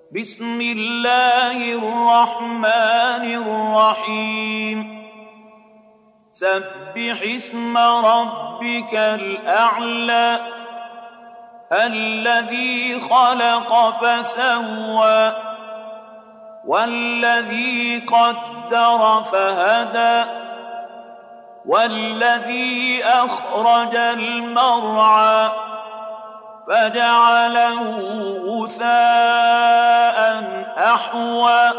بسم الله الرحمن الرحيم سبح اسم ربك الأعلى الذي خلق فسوى والذي قدر فهدى والذي أخرج المرعى فجعله غثاء أحوى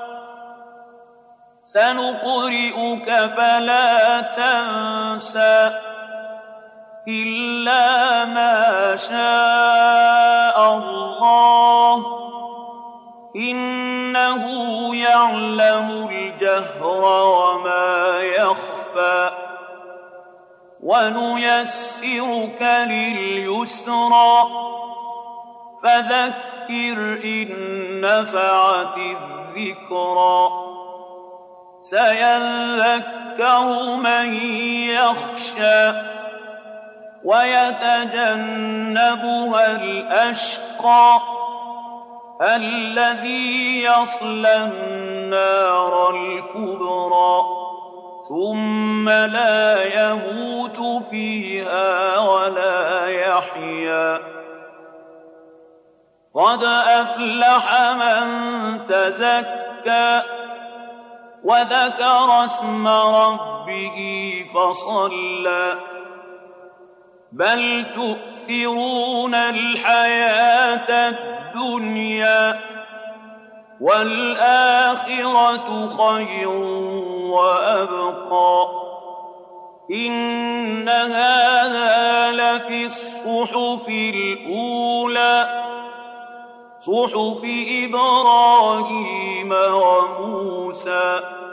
سنقرئك فلا تنسى إلا ما شاء الله إنه يعلم الجهر وما يخفى ونيسرك لليسرى فذكر إن نفعت الذكرى سيذكر من يخشى ويتجنبها الأشقى الذي يصلى النار الكبرى ثم لا يموت فيها ولا يحيا قد أفلح من تزكى وذكر اسم ربه فصلى بل تؤثرون الحياة الدنيا والآخرة خير وأبقى إن هذا لفي الصحف الأولى صحف إبراهيم وموسى